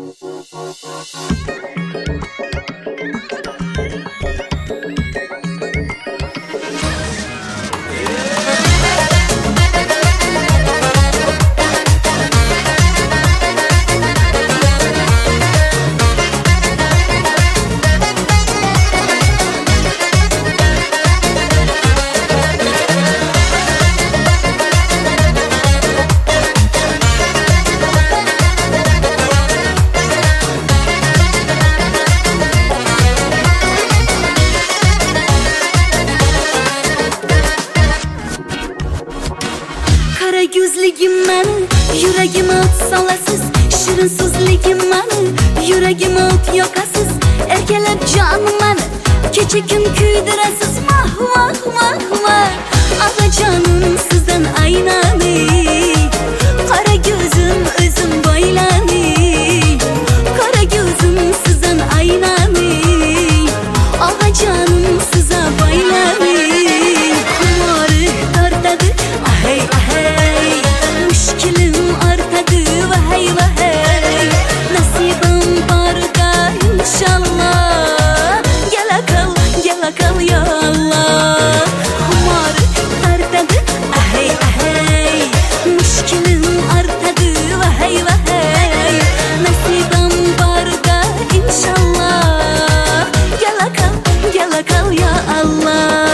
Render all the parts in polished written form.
Kara gözligim meni, yüreğime ot salasız. Şirin sözligim meni, yüreğime ot yakasız. Erkelep canım meni, keçe gün küydüresiz. Vah vah vah vah, ağa canım sizden aynanı. Kara gözüm özüm baylani, kara gözüm sizden aynanı. Ağa canım size baylani. Kumarı tartadı, ahey ahey, müşkilim artadı, vahey vahey. Nasibim var da inşallah, gel akal ya Allah. Kumarı tartadı, ahey ahey, müşkilim artadı, vahey vahey. Nasibim var da inşallah, gel akal ya Allah.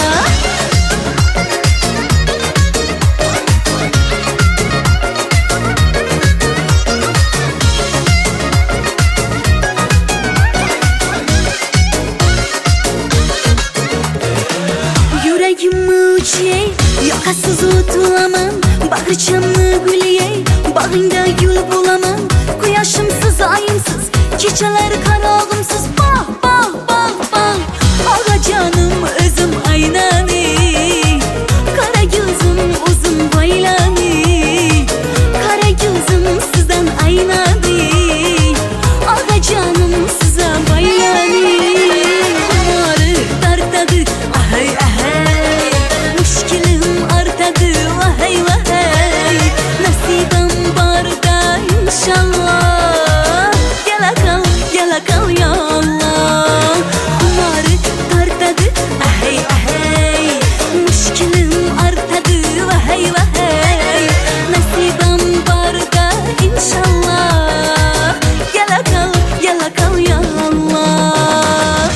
Yüreğimi uçuyey, yakasız otulamam. Bağırçamlı gülüyey, bağında gül bulamam. Kuyaşımsız, ayımsız, geceler karağımsız. Bah bah bah bah, ağa canım özüm aynanı. Kara gözüm uzun baylani, kara gözüm sizden aynanı. Ağa canım size baylani. Kumarı tartadı, ahey ahey, müşkilim artadı, vahey vahey. Nasibim var da inşallah, gel akal ya Allah. Kumarı tartadı, ahey ahey, müşkilim artadı, vahey vahey. Nasibim var da inşallah, gel akal ya Allah.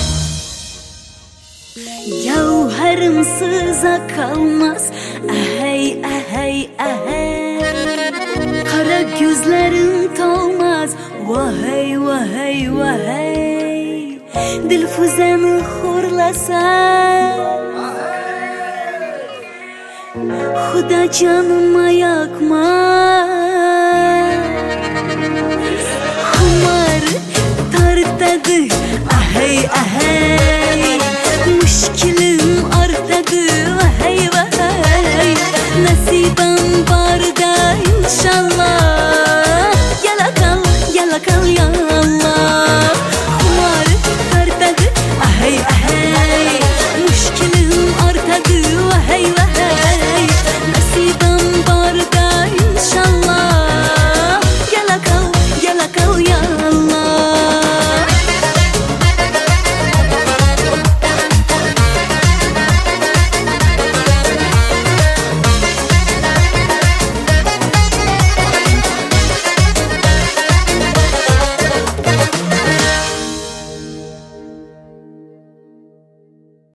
Yavharımsız kalmaz, ahey ahey ahey. Kara gözlerim tolmaz, vahey vahey vahey. Dilfuzemi xorlasam, Xuda canıma yakma. Xumar tartadı, ahey ahey, müşkil